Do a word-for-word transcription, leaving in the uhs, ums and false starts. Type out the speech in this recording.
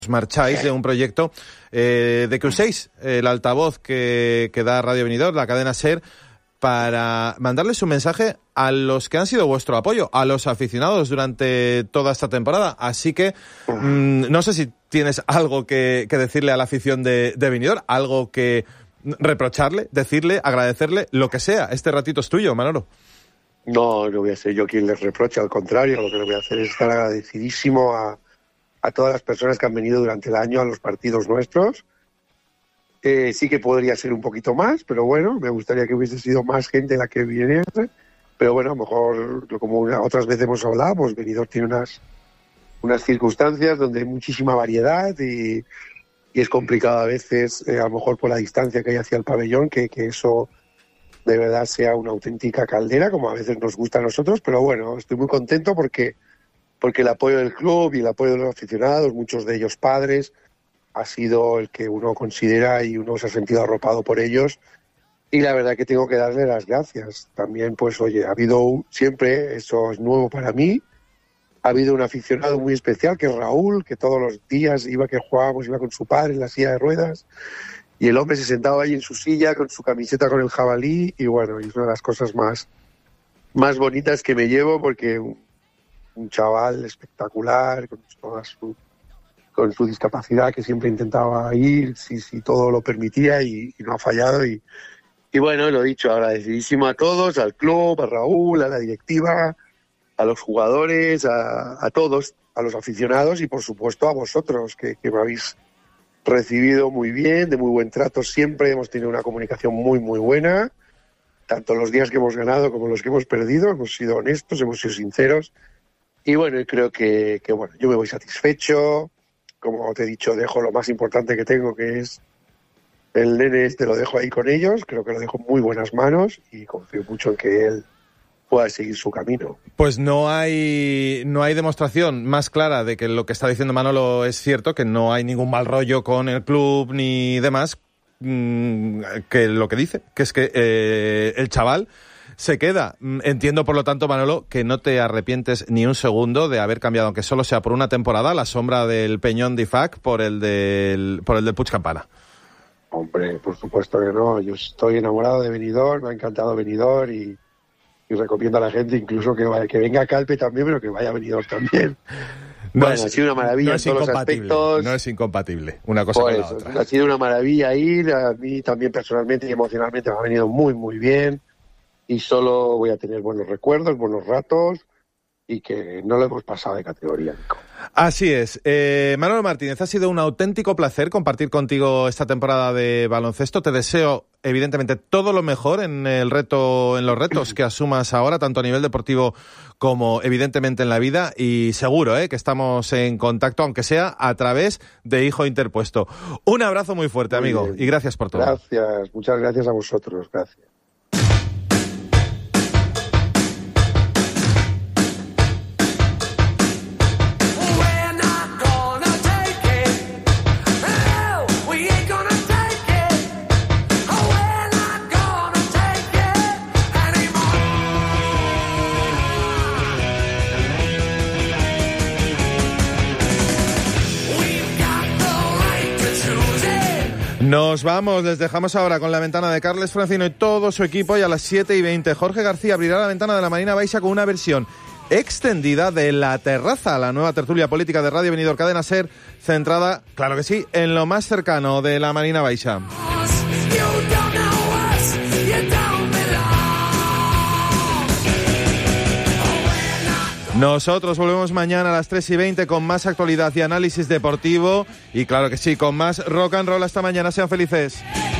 marcháis de un proyecto eh, de que uséis el altavoz que, que da Radio Benidorm, la cadena SER, para mandarles un mensaje a los que han sido vuestro apoyo, a los aficionados durante toda esta temporada. Así que mmm, no sé si tienes algo que, que decirle a la afición de, de Benidorm, algo que reprocharle, decirle, agradecerle, lo que sea. Este ratito es tuyo, Manolo. No, no voy a ser yo quien les reproche, al contrario, lo que le voy a hacer es estar agradecidísimo a a todas las personas que han venido durante el año a los partidos nuestros. Eh, sí que podría ser un poquito más, pero bueno, me gustaría que hubiese sido más gente la que viniera. Pero bueno, a lo mejor, como una, otras veces hemos hablado, pues Benidorm tiene unas, unas circunstancias donde hay muchísima variedad y, y es complicado a veces, eh, a lo mejor por la distancia que hay hacia el pabellón, que, que eso de verdad sea una auténtica caldera, como a veces nos gusta a nosotros. Pero bueno, estoy muy contento porque porque el apoyo del club y el apoyo de los aficionados, muchos de ellos padres, ha sido el que uno considera y uno se ha sentido arropado por ellos. Y la verdad que tengo que darle las gracias. También, pues, oye, ha habido un, siempre, eso es nuevo para mí, ha habido un aficionado muy especial, que es Raúl, que todos los días iba que jugábamos, iba con su padre en la silla de ruedas, y el hombre se sentaba ahí en su silla con su camiseta con el jabalí, y bueno, es una de las cosas más, más bonitas que me llevo, porque un chaval espectacular, con toda su, con su discapacidad, que siempre intentaba ir, si, si todo lo permitía, y, y no ha fallado. Y, y bueno, lo dicho, agradecidísimo a todos, al club, a Raúl, a la directiva, a los jugadores, a, a todos, a los aficionados y por supuesto a vosotros, que, que me habéis recibido muy bien, de muy buen trato siempre. Hemos tenido una comunicación muy, muy buena, tanto los días que hemos ganado como los que hemos perdido. Hemos sido honestos, hemos sido sinceros. Y bueno, creo que, que bueno, yo me voy satisfecho. Como te he dicho, dejo lo más importante que tengo, que es el nene este, lo dejo ahí con ellos. Creo que lo dejo en muy buenas manos y confío mucho en que él pueda seguir su camino. Pues no hay no hay demostración más clara de que lo que está diciendo Manolo es cierto, que no hay ningún mal rollo con el club ni demás, mmm, que lo que dice, que es que eh, el chaval se queda. Entiendo, por lo tanto, Manolo, que no te arrepientes ni un segundo de haber cambiado, aunque solo sea por una temporada, la sombra del Peñón de Ifac por el del, por el del Puig Campana. Hombre, por supuesto que no. Yo estoy enamorado de Benidorm, me ha encantado Benidorm y, y recomiendo a la gente incluso que, vaya, que venga a Calpe también, pero que vaya a Benidorm también. No bueno, es, ha sido una maravilla no en todos los aspectos. No es incompatible una cosa pues, con la otra. Ha sido una maravilla ir, a mí también personalmente y emocionalmente me ha venido muy, muy bien. Y solo voy a tener buenos recuerdos, buenos ratos y que no lo hemos pasado de categoría, Nico. Así es. Eh, Manolo Martínez, ha sido un auténtico placer compartir contigo esta temporada de baloncesto. Te deseo, evidentemente, todo lo mejor en el reto, en los retos que asumas ahora, tanto a nivel deportivo como, evidentemente, en la vida. Y seguro eh, que estamos en contacto, aunque sea a través de Hijo Interpuesto. Un abrazo muy fuerte, muy amigo, bien. Y gracias por todo. Gracias, muchas gracias a vosotros. Gracias. Nos vamos, les dejamos ahora con la ventana de Carles Francino y todo su equipo, y a las siete y veinte Jorge García abrirá la ventana de la Marina Baixa con una versión extendida de La Terraza, la nueva tertulia política de Radio Benidorm Cadena SER, centrada, claro que sí, en lo más cercano de la Marina Baixa. Nosotros volvemos mañana a las tres y veinte con más actualidad y análisis deportivo y, claro que sí, con más rock and roll. Hasta mañana, sean felices.